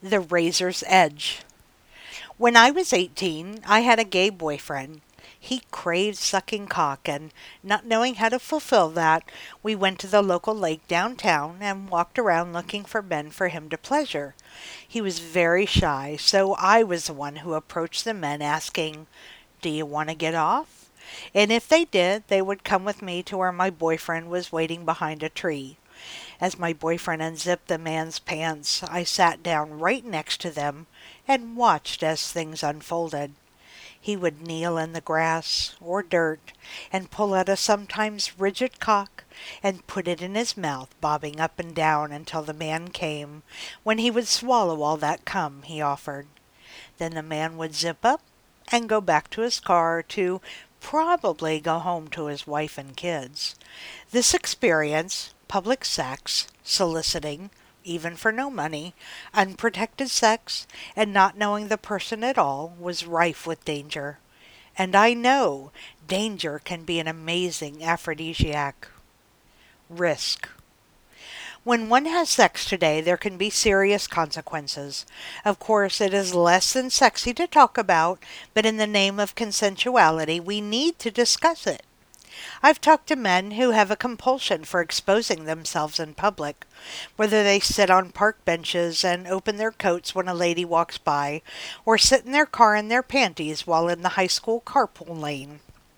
The razor's edge. When I was 18, I had a gay boyfriend. He craved sucking cock, and not knowing how to fulfill that, we went to the local lake downtown and walked around looking for men for him to pleasure. He was very shy, so I was the one who approached the men asking, "Do you want to get off?" And if they did, they would come with me to where my boyfriend was waiting behind a tree. As my boyfriend unzipped the man's pants, I sat down right next to them and watched as things unfolded. He would kneel in the grass or dirt and pull out a sometimes rigid cock and put it in his mouth, bobbing up and down until the man came, when he would swallow all that cum he offered. Then the man would zip up and go back to his car to probably go home to his wife and kids. This experience, public sex, soliciting, even for no money, unprotected sex, and not knowing the person at all, was rife with danger. And I know danger can be an amazing aphrodisiac. Risk. When one has sex today, there can be serious consequences. Of course, it is less than sexy to talk about, but in the name of consensuality, we need to discuss it. I've talked to men who have a compulsion for exposing themselves in public, whether they sit on park benches and open their coats when a lady walks by, or sit in their car in their panties while in the high school carpool lane.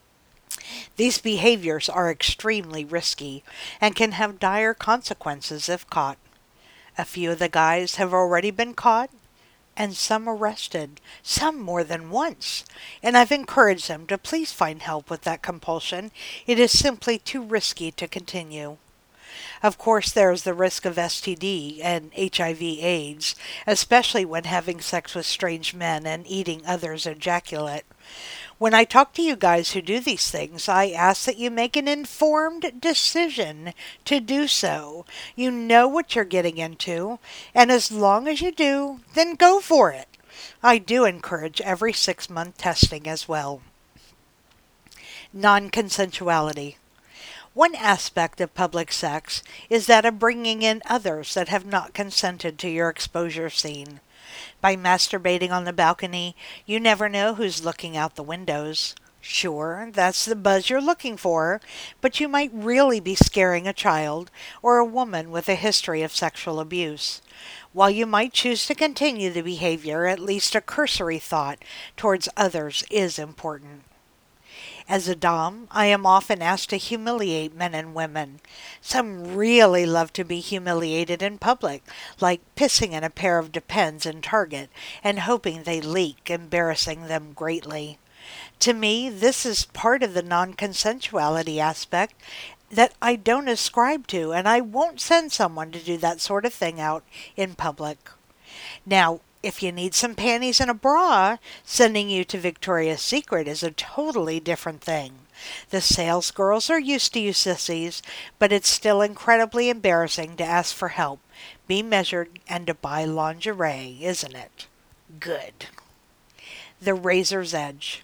These behaviors are extremely risky and can have dire consequences if caught. A few of the guys have already been caught and some arrested, some more than once. And I've encouraged them to please find help with that compulsion. It is simply too risky to continue. Of course, there is the risk of STD and HIV/AIDS, especially when having sex with strange men and eating others' ejaculate. When I talk to you guys who do these things, I ask that you make an informed decision to do so. You know what you're getting into, and as long as you do, then go for it. I do encourage every 6-month testing as well. Non consensuality. One aspect of public sex is that of bringing in others that have not consented to your exposure scene. By masturbating on the balcony, you never know who's looking out the windows. Sure, that's the buzz you're looking for, but you might really be scaring a child or a woman with a history of sexual abuse. While you might choose to continue the behavior, at least a cursory thought towards others is important. As a Dom, I am often asked to humiliate men and women. Some really love to be humiliated in public, like pissing in a pair of Depends in Target and hoping they leak, embarrassing them greatly. To me, this is part of the non-consensuality aspect that I don't ascribe to, and I won't send someone to do that sort of thing out in public. Now, if you need some panties and a bra, sending you to Victoria's Secret is a totally different thing. The sales girls are used to you sissies, but it's still incredibly embarrassing to ask for help, be measured, and to buy lingerie, isn't it? Good. The razor's edge.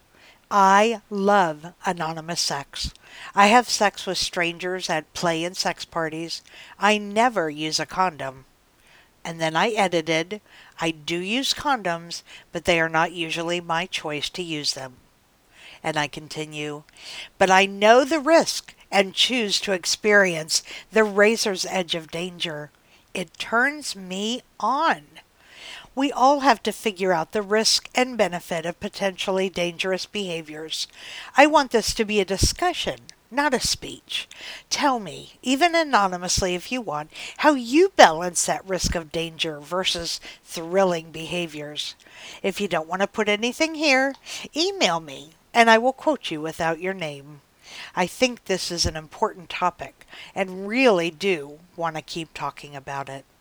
I love anonymous sex. I have sex with strangers at play and sex parties. I never use a condom. And then I edited, I do use condoms, but they are not usually my choice to use them. And I continue, but I know the risk and choose to experience the razor's edge of danger. It turns me on. We all have to figure out the risk and benefit of potentially dangerous behaviors. I want this to be a discussion, not a speech. Tell me, even anonymously if you want, how you balance that risk of danger versus thrilling behaviors. If you don't want to put anything here, email me and I will quote you without your name. I think this is an important topic and really do want to keep talking about it.